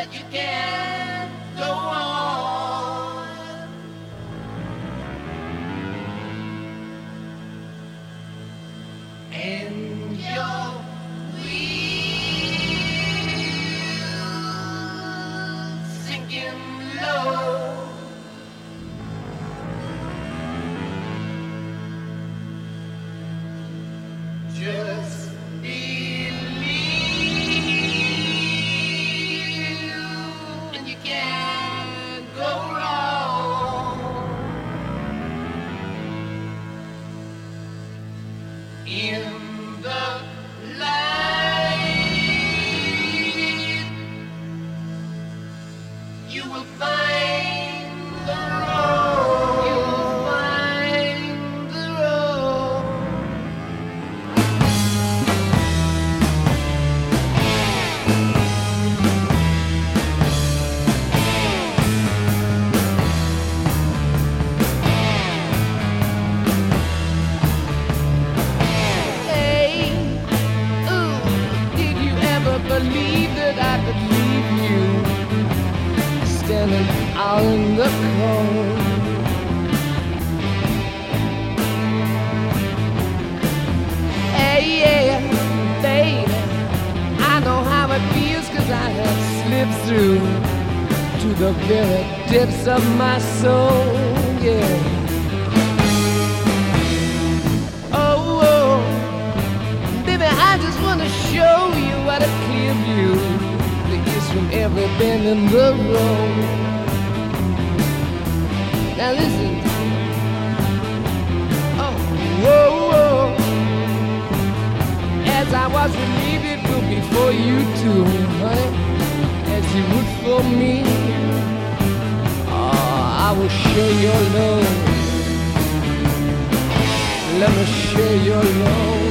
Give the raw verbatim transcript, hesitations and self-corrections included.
you can go on. And your wheels sinking low. Just believe, and you can't go wrong. In the light, you will find the road. You will find the road. Hey, ooh, did you ever believe that I could leave you standing out in the cold? Hey, yeah, baby, I know how it feels 'cause I have slipped through to the very depths of my soul, yeah. Oh, oh, baby, I just wanna show you what a clear view there is from every bend in the road. Now listen. Oh, whoa, whoa. As I was relieved it would be for you too, honey, as you would for me. Oh, I will share your love. Let me share your love.